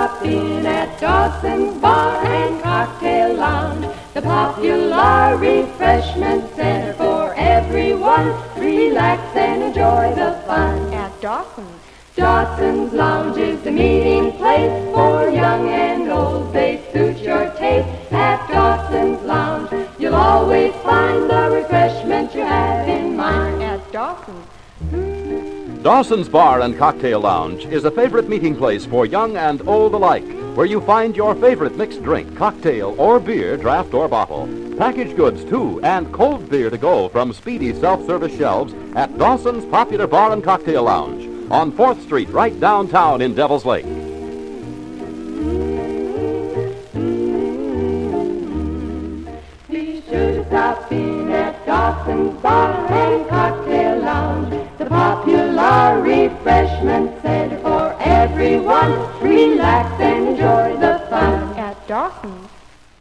stop in at Dawson's Bar and Cocktail Lounge, the popular refreshment center for everyone. Relax and enjoy the fun at Dawson's. Dawson's Lounge is the meeting place for young and old. They suit your taste at Dawson's Lounge. You'll always find the refreshment you have in mind at Dawson's. Dawson's Bar and Cocktail Lounge is a favorite meeting place for young and old alike, where you find your favorite mixed drink, cocktail, or beer, draft or bottle. Packaged goods, too, and cold beer to go from speedy self-service shelves at Dawson's Popular Bar and Cocktail Lounge on 4th Street, right downtown in Devil's Lake. Be sure to stop in at Dawson's Bar and Cocktail Lounge, the popular refreshment center for everyone. Relax and enjoy the fun at Dawson's.